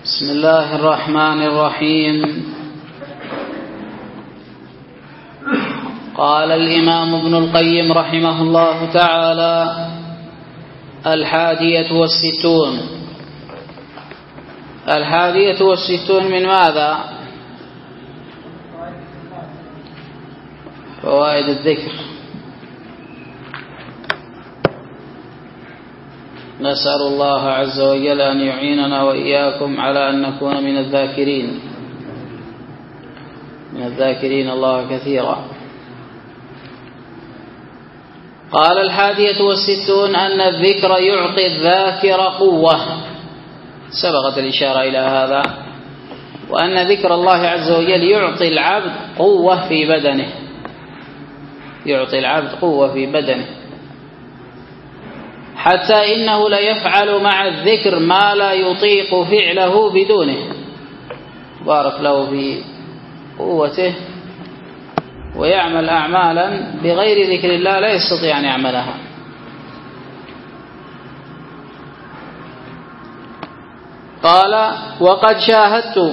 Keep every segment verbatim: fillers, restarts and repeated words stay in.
بسم الله الرحمن الرحيم. قال الإمام ابن القيم رحمه الله تعالى: الحادية والستون. الحادية والستون من ماذا؟ فوائد الذكر. نسأل الله عز وجل أن يعيننا وإياكم على أن نكون من الذاكرين من الذاكرين الله كثيرا. قال: الحادية والستون أن الذكر يعطي الذاكر قوة، سبقت الإشارة إلى هذا، وأن ذكر الله عز وجل يعطي العبد قوة في بدنه يعطي العبد قوة في بدنه حتى إنه ليفعل مع الذكر ما لا يطيق فعله بدونه، بارك له في قوته، ويعمل أعمالا بغير ذكر الله لا يستطيع أن يعملها. قال: وقد شاهدت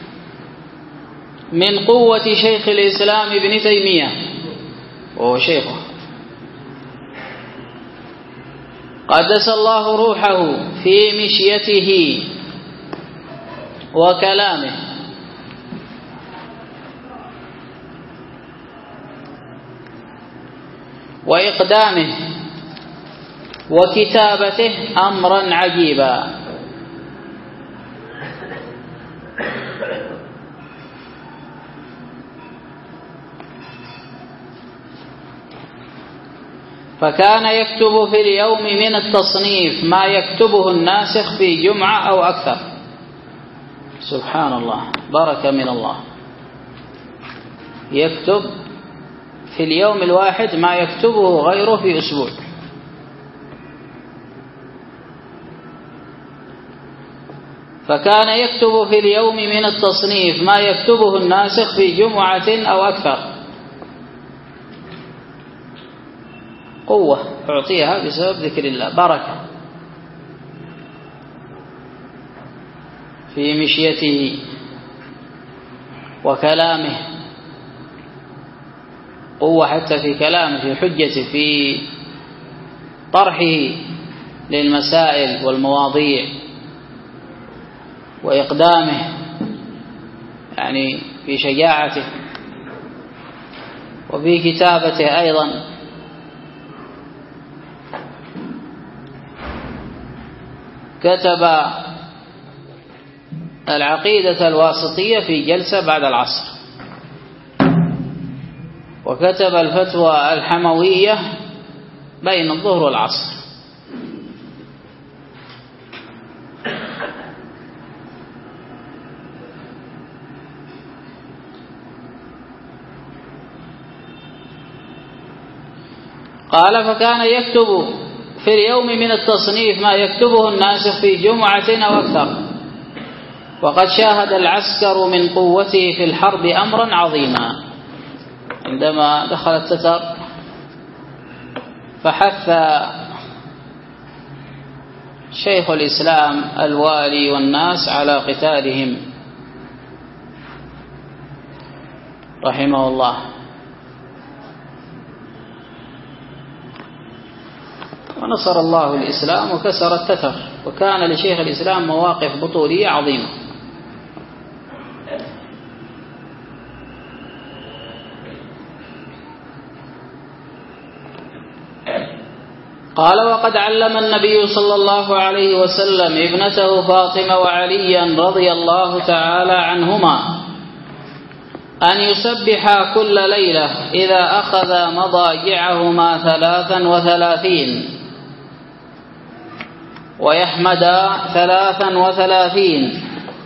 من قوة شيخ الإسلام ابن تيمية، وهو شيخه قدس الله روحه، في مشيته وكلامه وإقدامه وكتابته أمرا عجيبا. فكان يكتب في اليوم من التصنيف ما يكتبه الناسخ في جمعة أو أكثر. سبحان الله، بركة من الله. يكتب في اليوم الواحد ما يكتبه غيره في أسبوع. فكان يكتب في اليوم من التصنيف ما يكتبه الناسخ في جمعة أو أكثر. قوة أعطيها بسبب ذكر الله، بركة في مشيته وكلامه، قوة حتى في كلامه، في حجته، في طرحه للمسائل والمواضيع، وإقدامه يعني في شجاعته، وفي كتابته أيضا. كتب العقيدة الواسطية في جلسة بعد العصر، وكتب الفتوى الحموية بين الظهر والعصر. قال: فكان يكتب في اليوم من التصنيف ما يكتبه الناسخ في جمعة أو أكثر. وقد شاهد العسكر من قوته في الحرب أمرا عظيما. عندما دخل التتر فحث شيخ الإسلام الوالي والناس على قتالهم رحمه الله، ونصر الله الإسلام وكسر التتر، وكان لشيخ الإسلام مواقف بطولية عظيمة. قال: وقد علم النبي صلى الله عليه وسلم ابنته فاطمة وعليا رضي الله تعالى عنهما أن يسبحا كل ليلة إذا أخذ مضاجعهما ثلاثا وثلاثين، ويحمدا ثلاثا وثلاثين،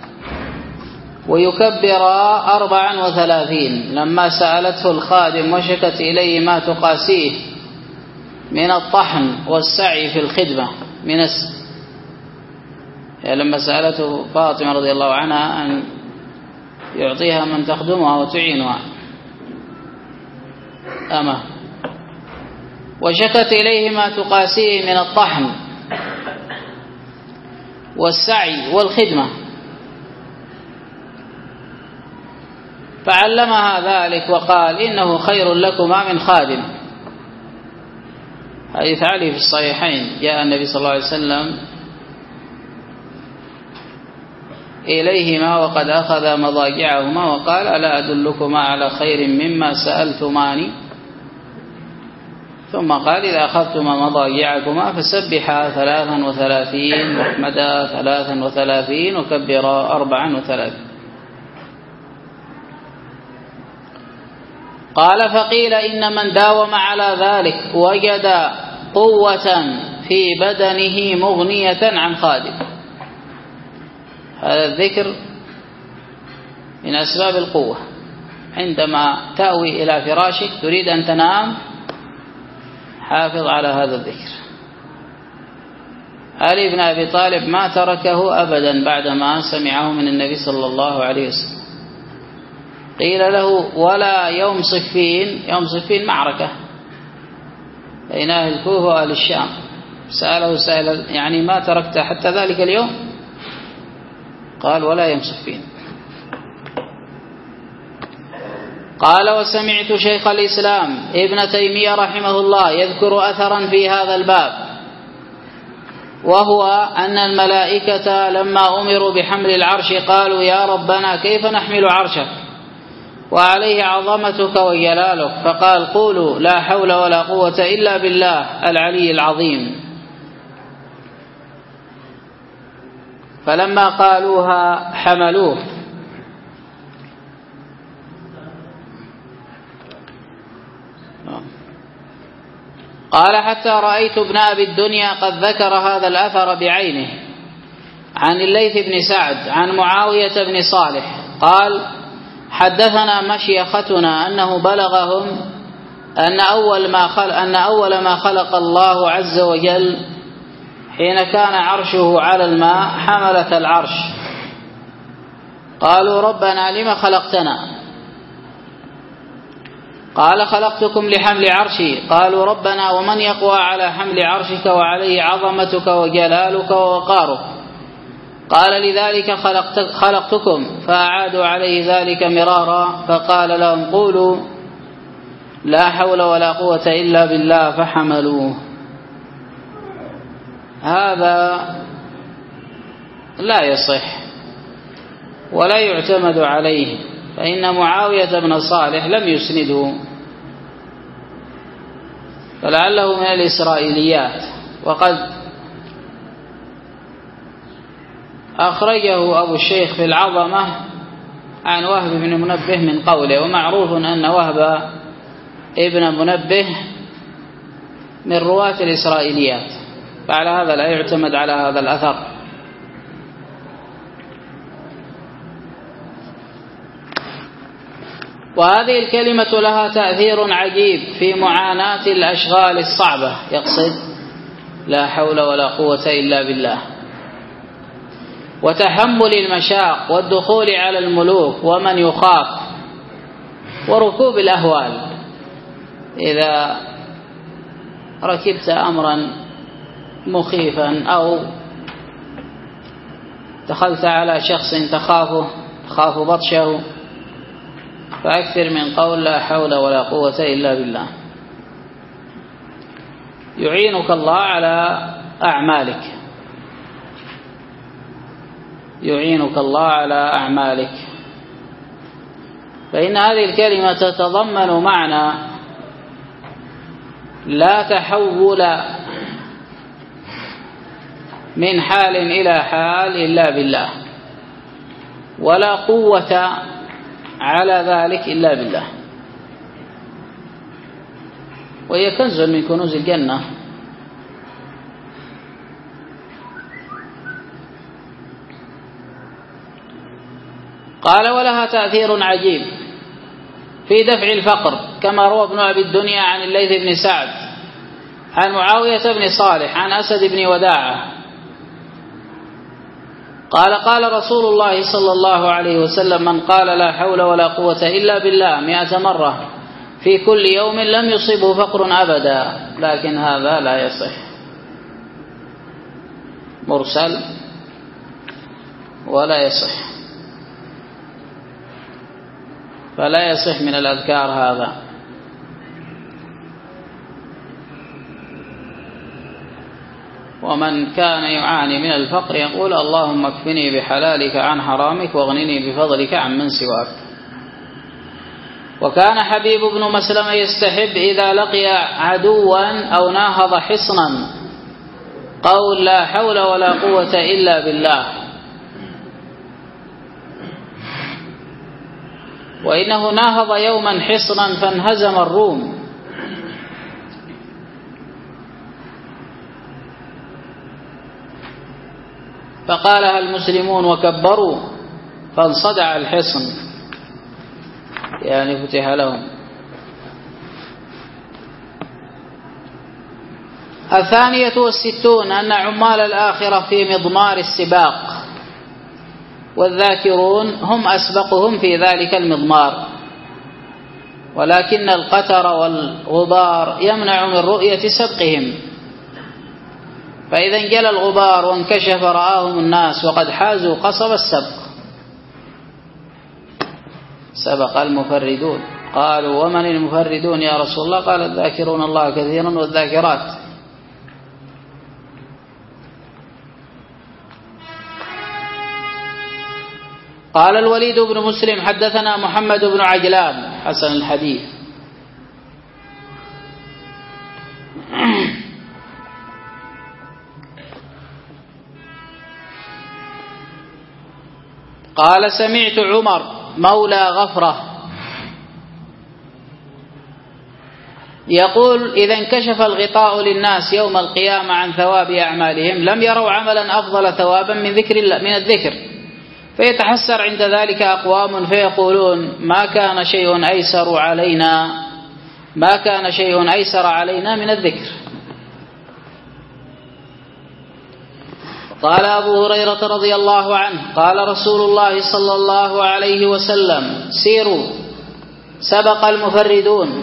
ويكبرا أربعا وثلاثين. لما سألته الخادم وشكت إليه ما تقاسيه من الطحن والسعي في الخدمة من الس... يعني لما سألته فاطمة رضي الله عنها أن يعطيها من تخدمها وتعينها أما وشكت إليه ما تقاسيه من الطحن والسعي والخدمة، فعلمها ذلك وقال إنه خير لكما من خادم. حديث علي في الصحيحين، جاء النبي صلى الله عليه وسلم إليهما وقد أخذ مضاجعهما وقال ألا أدلكما على خير مما سألتماني؟ ثم قال إذا أخذتما مضاجعكما فسبحا ثلاثا وثلاثين واحمدا ثلاثا وثلاثين وكبرا أربعا وثلاثين. قال فقيل إن من داوم على ذلك وجد قوة في بدنه مغنية عن خادم. هذا الذكر من أسباب القوة. عندما تأوي إلى فراشك تريد أن تنام حافظ على هذا الذكر. علي بن أبي طالب ما تركه أبدا بعدما سمعه من النبي صلى الله عليه وسلم. قيل له ولا يوم صفين، يوم صفين معركة بين أهل الكوفة وأهل الشام، سأله سائل يعني ما تركت حتى ذلك اليوم؟ قال ولا يوم صفين. قال وسمعت شيخ الإسلام ابن تيمية رحمه الله يذكر أثرا في هذا الباب، وهو أن الملائكة لما أمروا بحمل العرش قالوا يا ربنا كيف نحمل عرشك وعليه عظمتك وجلالك؟ فقال قولوا لا حول ولا قوة إلا بالله العلي العظيم. فلما قالوها حملوه. قال حتى رأيت ابن أبي الدنيا قد ذكر هذا الأثر بعينه عن الليث بن سعد عن معاوية بن صالح قال حدثنا مشيختنا أنه بلغهم أن أول ما خلق, أن أول ما خلق الله عز وجل حين كان عرشه على الماء حملة العرش. قالوا ربنا لما خلقتنا؟ قال خلقتكم لحمل عرشي. قالوا ربنا ومن يقوى على حمل عرشك وعليه عظمتك وجلالك ووقارك؟ قال لذلك خلقت خلقتكم. فأعادوا عليه ذلك مرارا فقال لهم قولوا لا حول ولا قوة إلا بالله فحملوه. هذا لا يصح ولا يعتمد عليه، فإن معاوية بن صالح لم يسنده، فلعله من الإسرائيليات. وقد أخرجه أبو الشيخ في العظمة عن وهب بن منبه من قوله، ومعروف أن وهب ابن منبه من رواة الإسرائيليات، فعلى هذا لا يعتمد على هذا الأثر. وهذه الكلمة لها تأثير عجيب في معاناة الأشغال الصعبة، يقصد لا حول ولا قوة إلا بالله، وتحمل المشاق والدخول على الملوك ومن يخاف، وركوب الأهوال. إذا ركبت أمرا مخيفا أو دخلت على شخص تخافه تخاف بطشه فأكثر من قول لا حول ولا قوة إلا بالله. يعينك الله على أعمالك، يعينك الله على أعمالك. فإن هذه الكلمة تتضمن معنى لا تحول من حال إلى حال إلا بالله، ولا قوة على ذلك إلا بالله. وهي كنز من كنوز الجنة. قال ولها تأثير عجيب في دفع الفقر، كما روى ابن أبي الدنيا عن الليث بن سعد عن معاوية بن صالح عن أسد بن وداعة قال قال رسول الله صلى الله عليه وسلم من قال لا حول ولا قوة إلا بالله مئة مرة في كل يوم لم يصبه فقر أبدا. لكن هذا لا يصح، مرسل ولا يصح. فلا يصح من الأذكار هذا. ومن كان يعاني من الفقر يقول اللهم اكفني بحلالك عن حرامك واغنني بفضلك عن من سواك. وكان حبيب بن مسلمة يستحب إذا لقي عدوا أو ناهض حصنا قول لا حول ولا قوة إلا بالله، وإنه ناهض يوما حصنا فانهزم الروم فقالها المسلمون وكبروا فانصدع الحصن، يعني فتح لهم. الثانية والستون أن عمال الآخرة في مضمار السباق، والذاكرون هم أسبقهم في ذلك المضمار، ولكن القتر والغبار يمنع من رؤية سبقهم، فإذا انجلى الغبار وانكشف رآهم الناس وقد حازوا قصب السبق. سبق المفردون. قالوا ومن المفردون يا رسول الله؟ قال الذاكرون الله كثيرا والذاكرات. قال الوليد بن مسلم حدثنا محمد بن عجلان حسن الحديث قال سمعت عمر مولى غفرة يقول إذا انكشف الغطاء للناس يوم القيامة عن ثواب أعمالهم لم يروا عملا أفضل ثوابا من ذكر الله من الذكر، فيتحسر عند ذلك أقوام فيقولون ما كان شيء أيسر علينا ما كان شيء أيسر علينا من الذكر. قال أبو هريرة رضي الله عنه قال رسول الله صلى الله عليه وسلم سيروا سبق المفردون.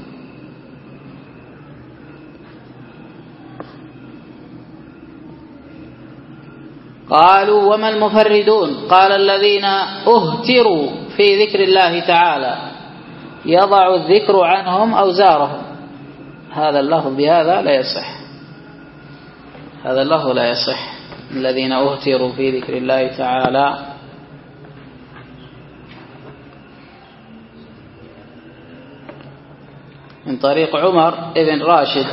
قالوا وما المفردون؟ قال الذين اهتروا في ذكر الله تعالى يضع الذكر عنهم أوزارهم. هذا اللفظ بهذا لا يصح، هذا اللفظ لا يصح. الذين اهتروا في ذكر الله تعالى من طريق عمر ابن راشد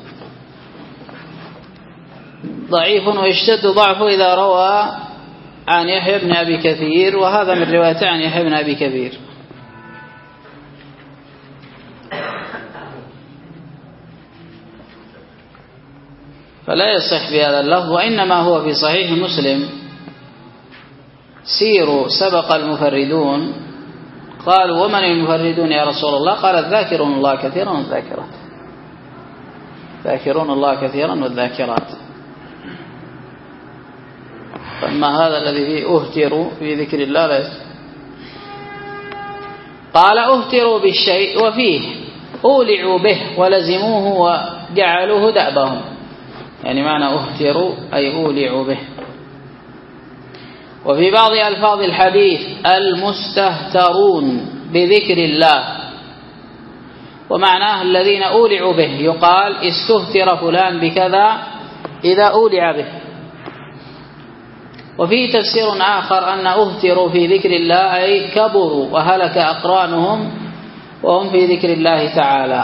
ضعيف ويشتد ضعفه إذا روى عن يحيى بن أبي كثير، وهذا من روايته عن يحيى بن أبي كثير. فلا يصح بهذا اللفظ، وإنما هو في صحيح مسلم سيروا سبق المفردون. قالوا ومن المفردون يا رسول الله؟ قال الذاكرون الله كثيرا والذاكرات. ذاكرون الله كثيرا والذاكرات. فأما هذا الذي فيه اهتروا في ذكر الله لا يصح. قال اهتروا بالشيء وفيه أولعوا به ولزموه وجعلوه دأبهم، يعني معنى اهتروا أي أولعوا به. وفي بعض ألفاظ الحديث المستهترون بذكر الله، ومعناه الذين أولعوا به، يقال استهتر فلان بكذا إذا أولع به. وفي تفسير آخر أن اهتروا في ذكر الله أي كبروا وهلك أقرانهم وهم في ذكر الله تعالى.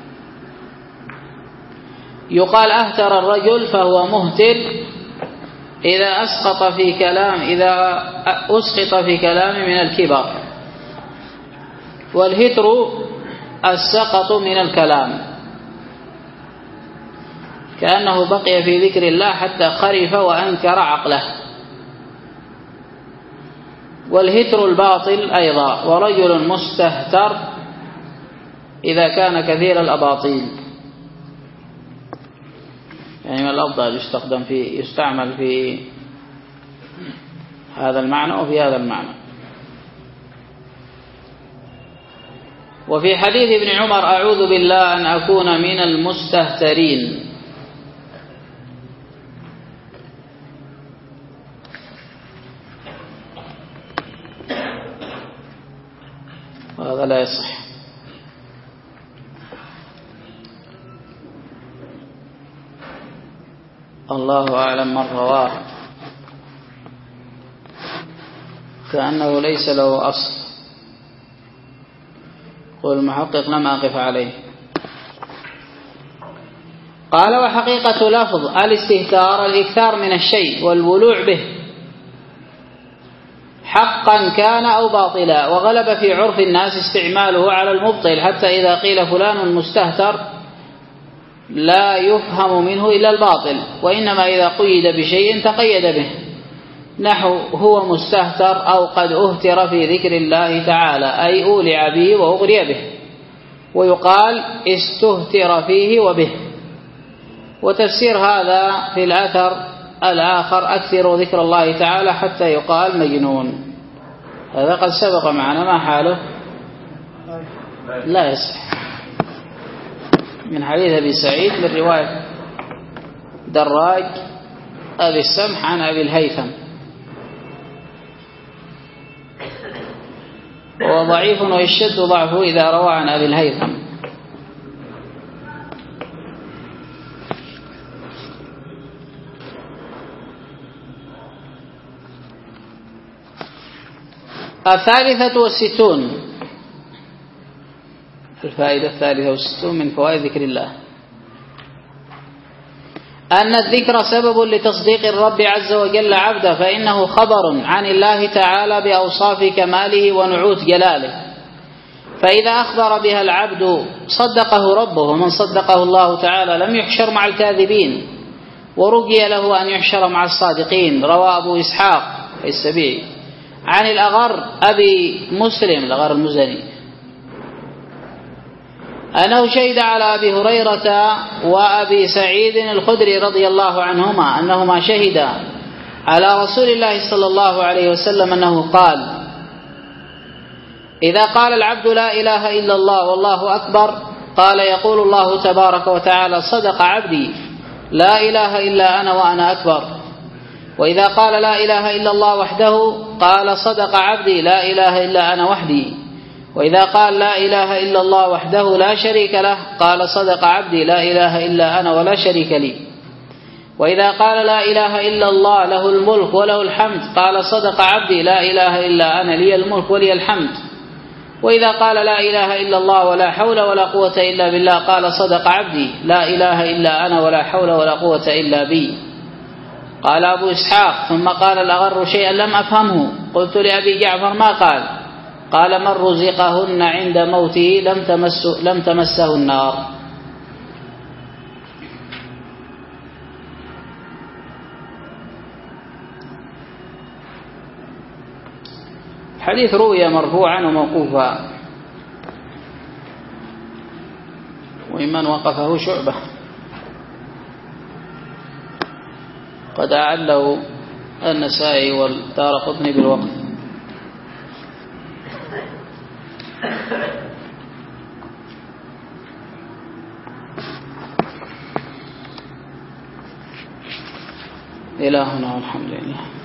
يقال أهتر الرجل فهو مهتر إذا أسقط في كلام إذا أسقط في كلام من الكبر، والهتر السقط من الكلام، كأنه بقي في ذكر الله حتى خرف وأنكر عقله. والهتر الباطل أيضا، ورجل مستهتر إذا كان كثير الأباطيل، يعني من الأفضل يستخدم في يستعمل في هذا المعنى وفي هذا المعنى. وفي حديث ابن عمر أعوذ بالله أن أكون من المستهترين. وهذا لا يصح. الله أعلم من رواه كأنه ليس له أصل. قل المحقق لم أقف عليه. قال وحقيقة لفظ الاستهتار الإكثار من الشيء والولوع به حقا كان أو باطلا، وغلب في عرف الناس استعماله على المبطل، حتى إذا قيل فلان مستهتر لا يفهم منه إلا الباطل، وإنما إذا قيد بشيء تقيد به، نحو هو مستهتر أو قد أهتر في ذكر الله تعالى، أي أولع به وأغري به. ويقال استهتر فيه وبه. وتفسير هذا في الأثر الآخر أكثر ذكر الله تعالى حتى يقال مجنون. هذا قد سبق معنا، ما حاله؟ لا يصح. من حديث أبي سعيد من رواية دراج أبي السمح عن أبي الهيثم، وهو ضعيف ويشد ضعفه إذا روى عن أبي الهيثم. الثالثة والستون، الفائدة الثالثة والستون من فوائد ذكر الله، أن الذكر سبب لتصديق الرب عز وجل عبده، فإنه خبر عن الله تعالى بأوصاف كماله ونعوت جلاله، فإذا أخبر بها العبد صدقه ربه، ومن صدقه الله تعالى لم يحشر مع الكاذبين، ورجي له أن يحشر مع الصادقين. روى أبو إسحاق السبيعي عن الأغر أبي مسلم الأغر المزني أنه شهد على أبي هريرة وأبي سعيد الخدري رضي الله عنهما أنهما شهدا على رسول الله صلى الله عليه وسلم أنه قال: إذا قال العبد لا إله إلا الله والله أكبر، قال يقول الله تبارك وتعالى: صدق عبدي، لا إله إلا أنا وأنا أكبر. وإذا قال لا إله إلا الله وحده، قال: صدق عبدي، لا إله إلا أنا وحدي. وإذا قال لا إله إلا الله وحده لا شريك له، قال: صدق عبدي، لا إله إلا أنا ولا شريك لي. وإذا قال لا إله إلا الله له الملك وله الحمد، قال: صدق عبدي، لا إله إلا أنا لي الملك ولي الحمد. وإذا قال لا إله إلا الله ولا حول ولا قوة إلا بالله، قال: صدق عبدي، لا إله إلا أنا ولا حول ولا قوة إلا بي. قال أبو إسحاق: ثم قال الأغر شيئا لم أفهمه، قلت لأبي جعفر: ما قال؟ قال: من رزقهن عند موته لم, تمس لم تمسه النار. حديث روي مرفوعا وموقوفا، وممن وقفه شعبة، قد أعله النسائي والدارقطني بالوقف. إلهنا والحمد لله.